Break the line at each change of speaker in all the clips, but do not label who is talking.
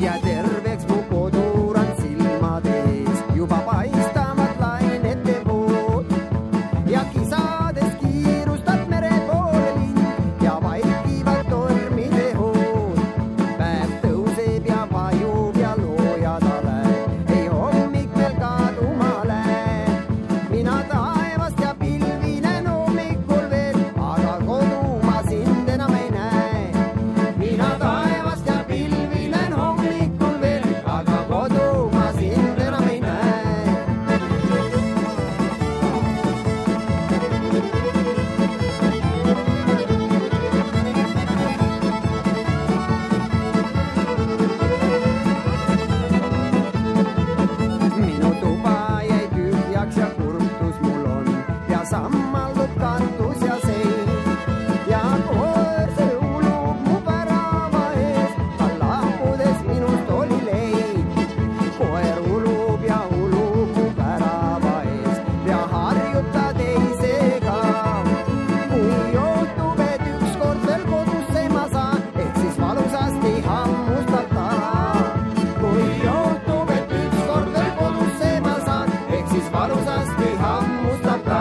ja terveks mu kodurand silmade ees juba paistavad lainete vood ja kisades kiirustab mere poole lind ja vaikivad tormide hood. Päev tõuseb ja vajub ja loojada läheb, ei hommik veel kaduma läheb. Mina taevast ja pilvinen hommikul veel, aga kodumaa sind enam ei näe. Mina taevast ja pilvinen hommikul veel, aga kodumaa sind enam ei näe. Minu tuba jäi tühjaks ja kurtus mul on ja sammaldub katus ja sein ja koer see ulub mu värava ees, tal lahkudes minust oli leid. Koer ulub mu värava ees ja harjuta teisega. Kui juhtub, et ükskord veel kodusse ma saan, ehk siis valusasti hammustata. Kui juhtub, et ükskord veel kodusse ma saan, ehk siis valusasti hammustata.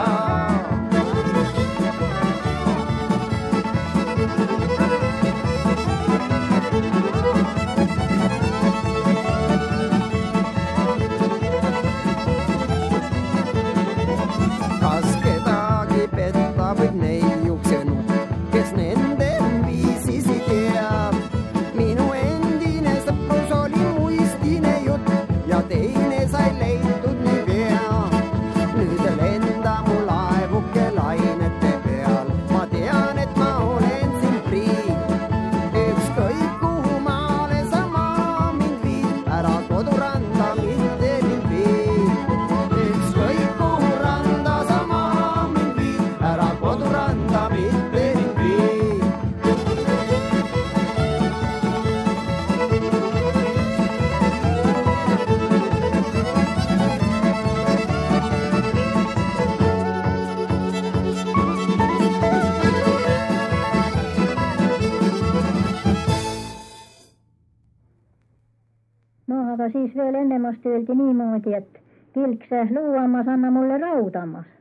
Kas kedagi petta võib neiuksenu, kes nende viisisi teab? Minu endine sõprus oli muistine jutt ja teine sai leitud nii pea. Nüüd lenda mu laevuke lainete peal, ma tean, et ma olen siin prii. Ükskõik kuhu maale sa maa mind viid, ära koduranda mitte mind viid. Ükskõik kuhu randa sa maa mind viid, ära koduranda mitte mind viid.
No aga siis veel ennemast öeldi niimoodi, et kilkse luuammas, anna mulle raudamas.